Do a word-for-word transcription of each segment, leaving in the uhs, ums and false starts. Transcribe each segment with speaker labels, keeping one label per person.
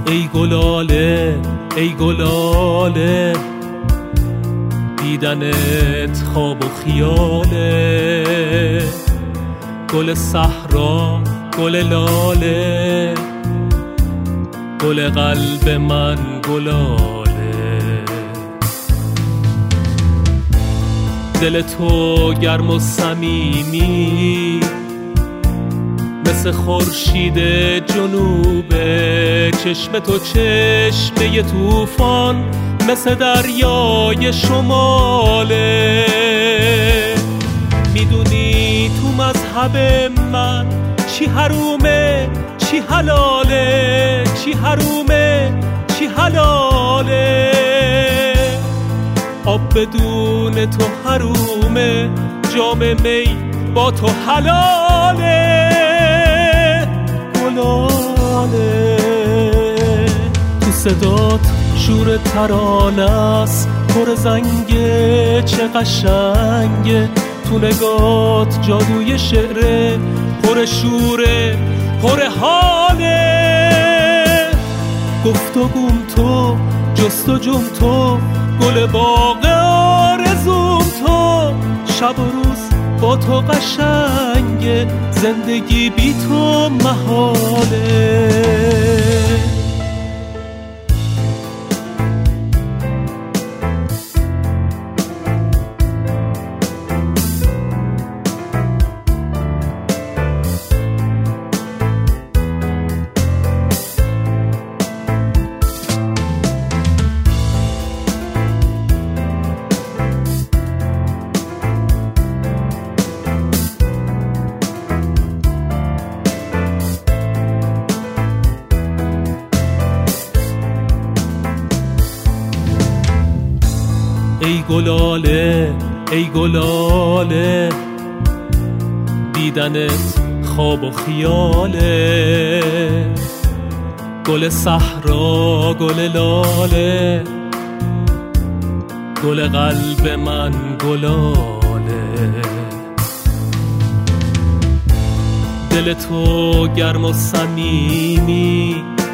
Speaker 1: ای گلاله ای گلاله، دیدنت خواب و خیاله. گل صحرا گل لاله، گل قلب من گلاله. دل تو گرم و صمیمی، مثل خورشید جنوب. چشم تو چشمه طوفان، مثل دریای شماله. میدونی تو مذهب من چی حرومه چی حلاله، چی حرومه چی حلاله. آب بدون تو حرومه، جام می با تو حلاله. گلاله تو صدات شور ترانه است، پر زنگه چه قشنگه. تو نگات جادوی شعره، پر شوره پر حاله. گفتگوم تو جستجوم تو، گل باغ آرزوم تو. شب و روز با تو قشنگه، زندگی بی تو محاله. ای گلاله ای گلاله، دیدنت خواب و خیاله. گل صحرا گل لاله، گل قلب من گلاله. دل تو گرم و صمیمی،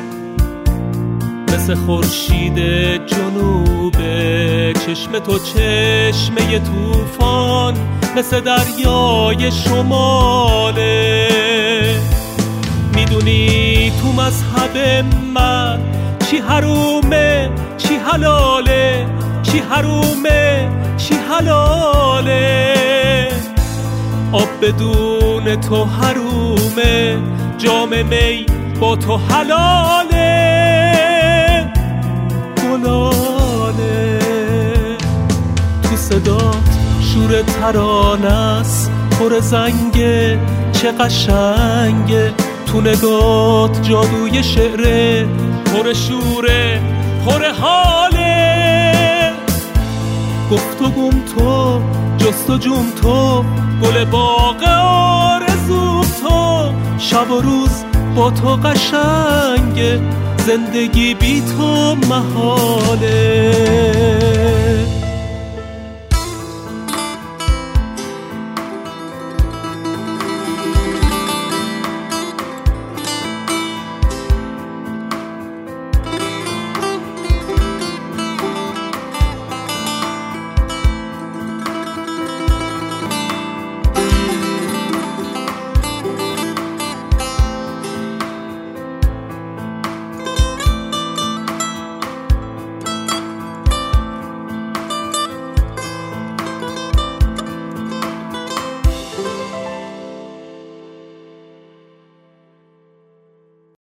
Speaker 1: مثل خورشید جنوب. چشم تو چشمه طوفان، مثل دریای شماله. میدونی تو مذهب من چی حرومه چی حلاله، چی حرومه چی حلاله. آب بدون تو حرومه، جام می با تو حلاله. گلاله تو صدات شور ترانه است، پر زنگه چه قشنگه. تو نگات جادوی شعره، پر شوره پر حاله. گفتگوم تو جستجوم تو، گل باغ آرزوم تو. شب و روز با تو قشنگه، زندگی بی تو محاله.